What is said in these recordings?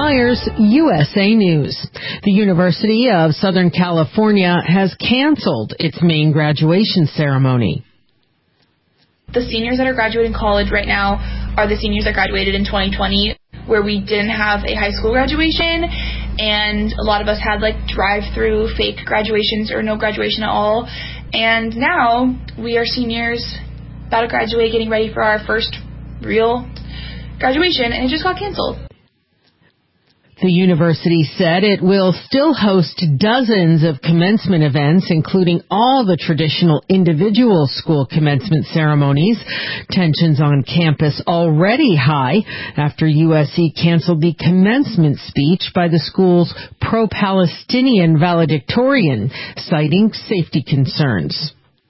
Myers, USA News. The University of Southern California has canceled its main graduation ceremony. The seniors that are graduating college right now are the seniors that graduated in 2020, where we didn't have a high school graduation, and a lot of us had drive-through fake graduations or no graduation at all. And now we are seniors about to graduate, getting ready for our first real graduation, and it just got canceled. The university said it will still host dozens of commencement events, including all the traditional individual school commencement ceremonies. Tensions on campus already high after USC canceled the commencement speech by the school's pro-Palestinian valedictorian, citing safety concerns.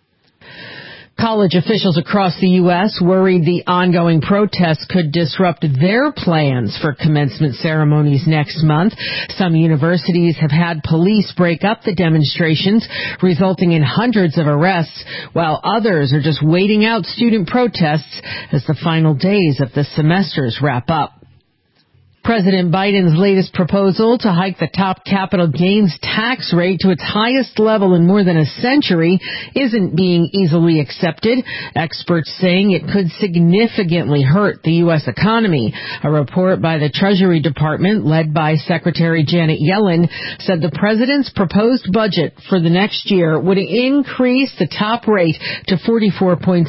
College officials across the U.S. worried the ongoing protests could disrupt their plans for commencement ceremonies next month. Some universities have had police break up the demonstrations, resulting in hundreds of arrests, while others are just waiting out student protests as the final days of the semesters wrap up. President Biden's latest proposal to hike the top capital gains tax rate to its highest level in more than a century isn't being easily accepted. Experts saying it could significantly hurt the U.S. economy. A report by the Treasury Department, led by Secretary Janet Yellen, said the president's proposed budget for the next year would increase the top rate to 44.6%.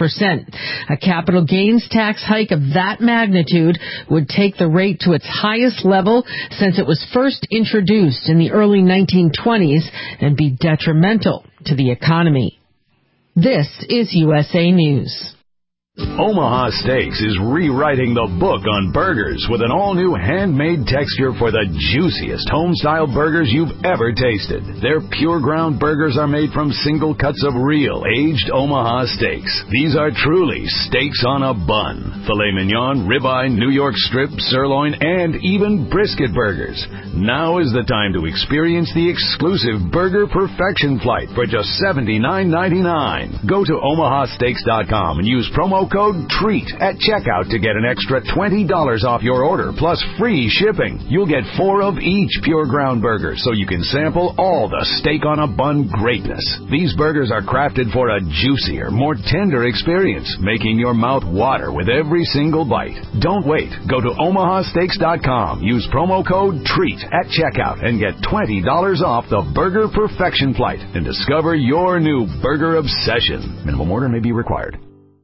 A capital gains tax hike of that magnitude would take the rate to its highest level since it was first introduced in the early 1920s and be detrimental to the economy. This is USA News. Omaha Steaks is rewriting the book on burgers with an all-new handmade texture for the juiciest home-style burgers you've ever tasted. Their pure ground burgers are made from single cuts of real, aged Omaha steaks. These are truly steaks on a bun. Filet mignon, ribeye, New York strip, sirloin, and even brisket burgers. Now is the time to experience the exclusive Burger Perfection Flight for just $79.99. Go to omahasteaks.com and use promo code TREAT at checkout to get an extra $20 off your order, plus free shipping. You'll get 4 of each pure ground burger, so you can sample all the steak on a bun greatness. These burgers are crafted for a juicier, more tender experience, making your mouth water with every single bite. Don't wait. Go to omahasteaks.com, use promo code TREAT at checkout, and get $20 off the Burger Perfection Flight and discover your new burger obsession. Minimum order may be required.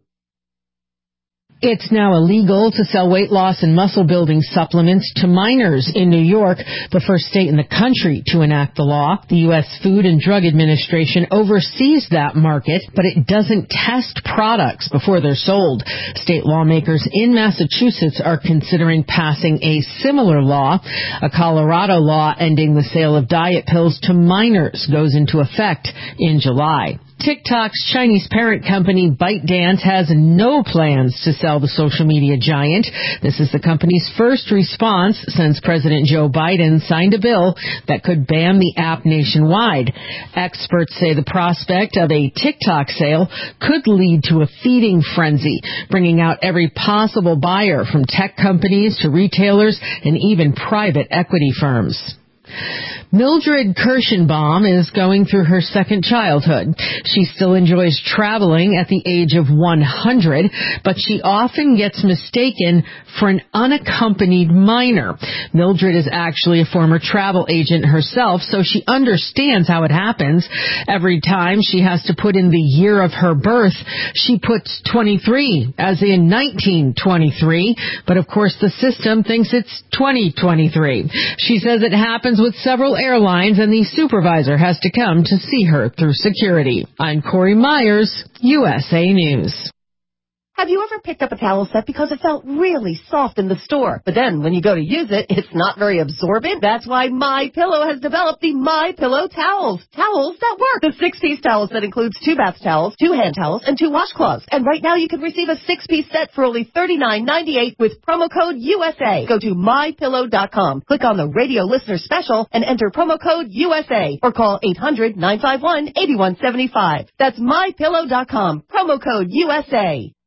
It's now illegal to sell weight loss and muscle-building supplements to minors in New York, the first state in the country to enact the law. The U.S. Food and Drug Administration oversees that market, but it doesn't test products before they're sold. State lawmakers in Massachusetts are considering passing a similar law. A Colorado law ending the sale of diet pills to minors goes into effect in July. TikTok's Chinese parent company ByteDance has no plans to sell the social media giant. This is the company's first response since President Joe Biden signed a bill that could ban the app nationwide. Experts say the prospect of a TikTok sale could lead to a feeding frenzy, bringing out every possible buyer from tech companies to retailers and even private equity firms. Mildred Kirschenbaum is going through her second childhood. She still enjoys traveling at the age of 100, but she often gets mistaken for an unaccompanied minor. Mildred is actually a former travel agent herself, so she understands how it happens. Every time she has to put in the year of her birth, she puts 23, as in 1923, but of course the system thinks it's 2023. She says it happens with several airlines, and the supervisor has to come to see her through security. I'm Corey Myers, USA News. Have you ever picked up a towel set because it felt really soft in the store, but then when you go to use it, it's not very absorbent? That's why MyPillow has developed the MyPillow towels. Towels that work. The 6-piece towel set includes 2 bath towels, 2 hand towels, and 2 washcloths. And right now you can receive a 6-piece set for only $39.98 with promo code USA. Go to MyPillow.com, click on the radio listener special, and enter promo code USA, or call 800-951-8175. That's MyPillow.com, promo code USA.